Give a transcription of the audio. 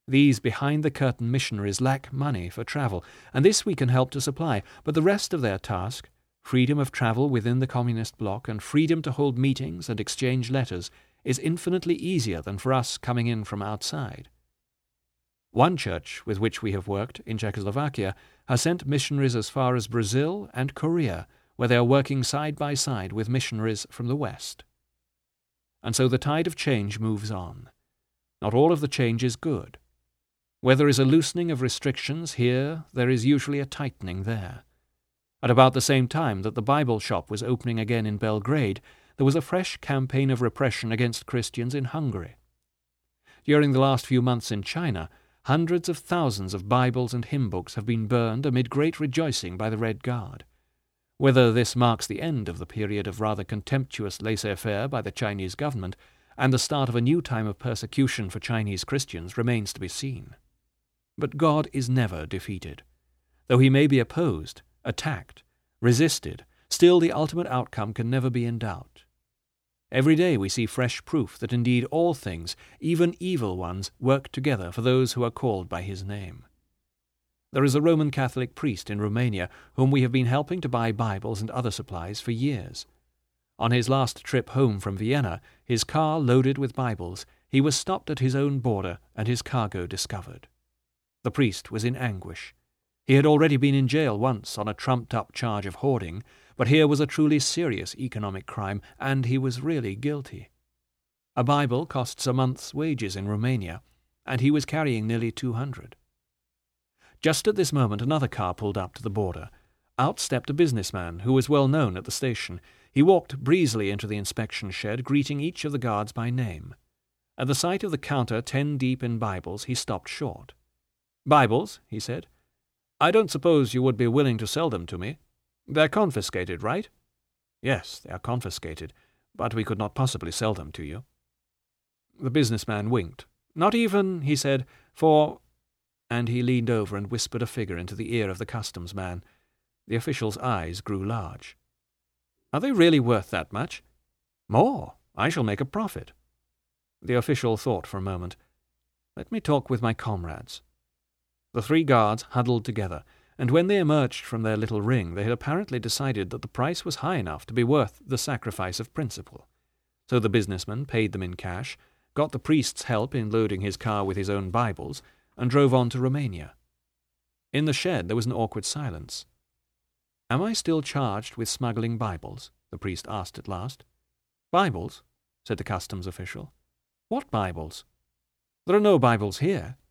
These behind-the-curtain missionaries lack money for travel, and this we can help to supply, but the rest of their task, freedom of travel within the communist bloc and freedom to hold meetings and exchange letters, is infinitely easier than for us coming in from outside. One church with which we have worked in Czechoslovakia has sent missionaries as far as Brazil and Korea, where they are working side by side with missionaries from the West. And so the tide of change moves on. Not all of the change is good. Where there is a loosening of restrictions here, there is usually a tightening there. At about the same time that the Bible shop was opening again in Belgrade, there was a fresh campaign of repression against Christians in Hungary. During the last few months in China, hundreds of thousands of Bibles and hymn books have been burned amid great rejoicing by the Red Guard. Whether this marks the end of the period of rather contemptuous laissez-faire by the Chinese government and the start of a new time of persecution for Chinese Christians remains to be seen. But God is never defeated. Though he may be opposed, attacked, resisted, still the ultimate outcome can never be in doubt. Every day we see fresh proof that indeed all things, even evil ones, work together for those who are called by his name. There is a Roman Catholic priest in Romania whom we have been helping to buy Bibles and other supplies for years. On his last trip home from Vienna, his car loaded with Bibles, he was stopped at his own border and his cargo discovered. The priest was in anguish. He had already been in jail once on a trumped-up charge of hoarding, but here was a truly serious economic crime, and he was really guilty. A Bible costs a month's wages in Romania, and he was carrying nearly 200. Just at this moment another car pulled up to the border. Out stepped a businessman who was well known at the station. He walked breezily into the inspection shed, greeting each of the guards by name. At the sight of the counter 10 deep in Bibles, he stopped short. "Bibles," he said. "I don't suppose you would be willing to sell them to me. They're confiscated, right?" "Yes, they are confiscated, but we could not possibly sell them to you." The businessman winked. "Not even," he said, "for—" and he leaned over and whispered a figure into the ear of the customs man. The official's eyes grew large. "Are they really worth that much?" "More. I shall make a profit." The official thought for a moment. "Let me talk with my comrades." The 3 guards huddled together, and when they emerged from their little ring they had apparently decided that the price was high enough to be worth the sacrifice of principle. So the businessman paid them in cash, got the priest's help in loading his car with his own Bibles, and drove on to Romania. In the shed there was an awkward silence. "Am I still charged with smuggling Bibles?" the priest asked at last. "Bibles?" said the customs official. "What Bibles? There are no Bibles here."